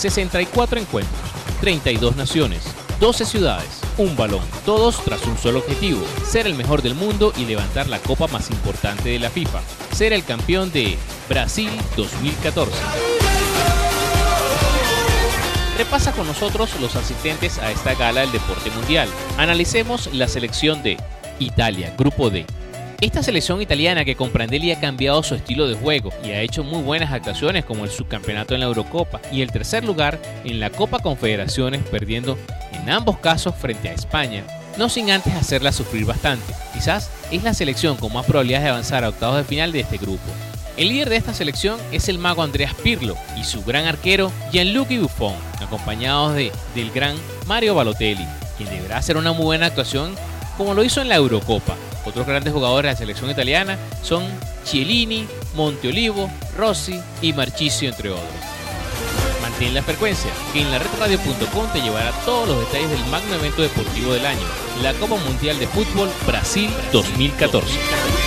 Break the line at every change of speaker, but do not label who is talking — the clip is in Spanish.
64 encuentros, 32 naciones, 12 ciudades, un balón, todos tras un solo objetivo: ser el mejor del mundo y levantar la copa más importante de la FIFA, ser el campeón de Brasil 2014. Repasa con nosotros los asistentes a esta gala del deporte mundial. Analicemos la selección de Italia, Grupo D. Esta selección italiana que con Prandelli ha cambiado su estilo de juego y ha hecho muy buenas actuaciones como el subcampeonato en la Eurocopa y el tercer lugar en la Copa Confederaciones, perdiendo en ambos casos frente a España, no sin antes hacerla sufrir bastante. Quizás es la selección con más probabilidades de avanzar a octavos de final de este grupo. El líder de esta selección es el mago Andrea Pirlo y su gran arquero Gianluigi Buffon, acompañados del gran Mario Balotelli, quien deberá hacer una muy buena actuación como lo hizo en la Eurocopa. Otros grandes jugadores de la selección italiana son Chiellini, Monteolivo, Rossi y Marchisio, entre otros. Mantén la frecuencia, que en laredradio.com te llevará todos los detalles del magno evento deportivo del año, la Copa Mundial de Fútbol Brasil 2014.